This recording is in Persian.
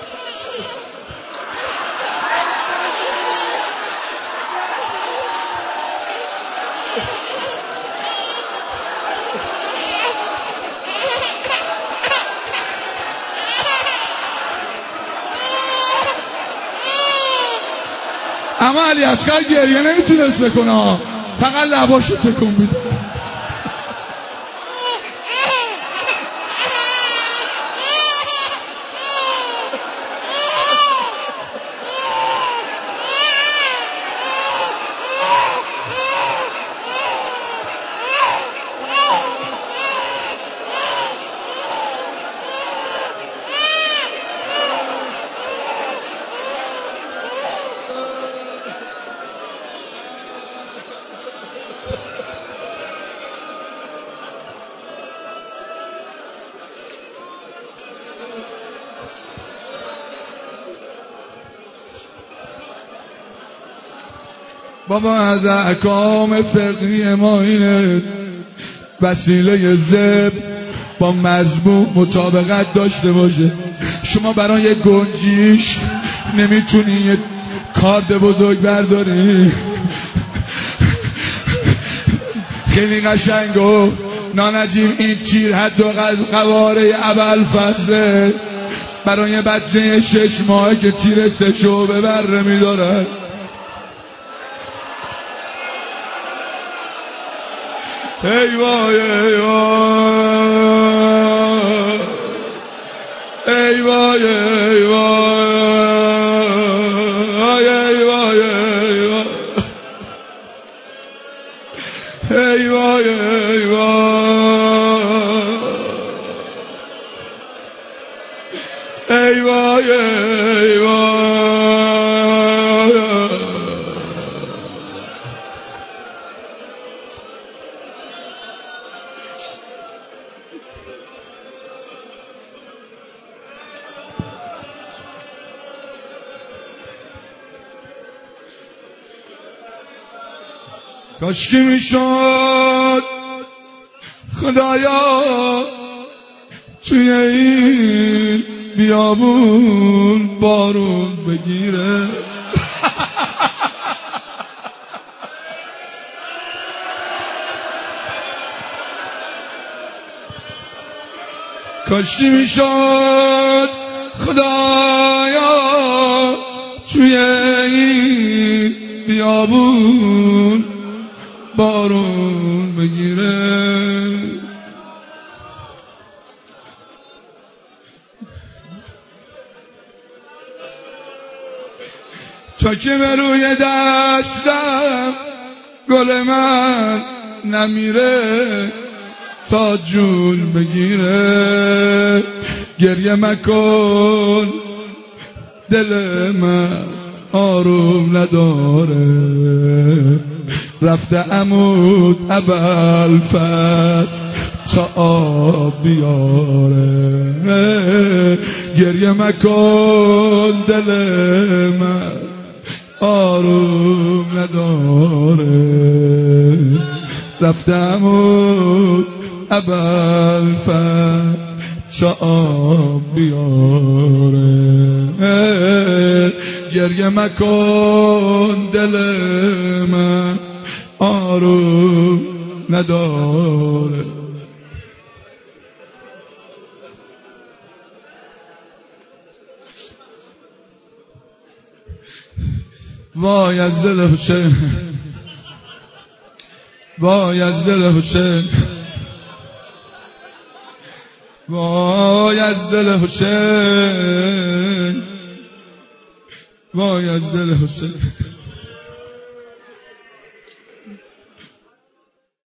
اما علی اصغر گریه نمیتونست بکنه، فقط لباشو تکون میده. بابا از احکام فقهی ما اینه وسیله ذبح با مذبوح مطابقت داشته باشه. شما برای یه گنجیش نمیتونی یه کارد بزرگ برداری. خیلی قشنگ و نانجیم این تیر حد و قواره ابوالفضل برای بچه 6 ماهه که تیر 3 شعبه بره میدارن. ای وای ای وای ای وای ای وای ای وای ای وای ای وای ای وای ای وای. کاشکی میشد خدایا توی این بیابون بارون بگیره. کاشکی میشد خدایا توی این بیابون بارون بگیره. تا که به روی دستم گل من نمیره تا جون بگیره. گریه مکن دل من آروم نداره رفته عمود ابوالفضل تا آب بیاره. گریه مکن دل من آروم نداره رفته عمود ابوالفضل تا آب بیاره. گریه مکن دل من آروم نداره. وای از دل حسین، وای از دل حسین، وای از دل حسین، وای از دل حسین.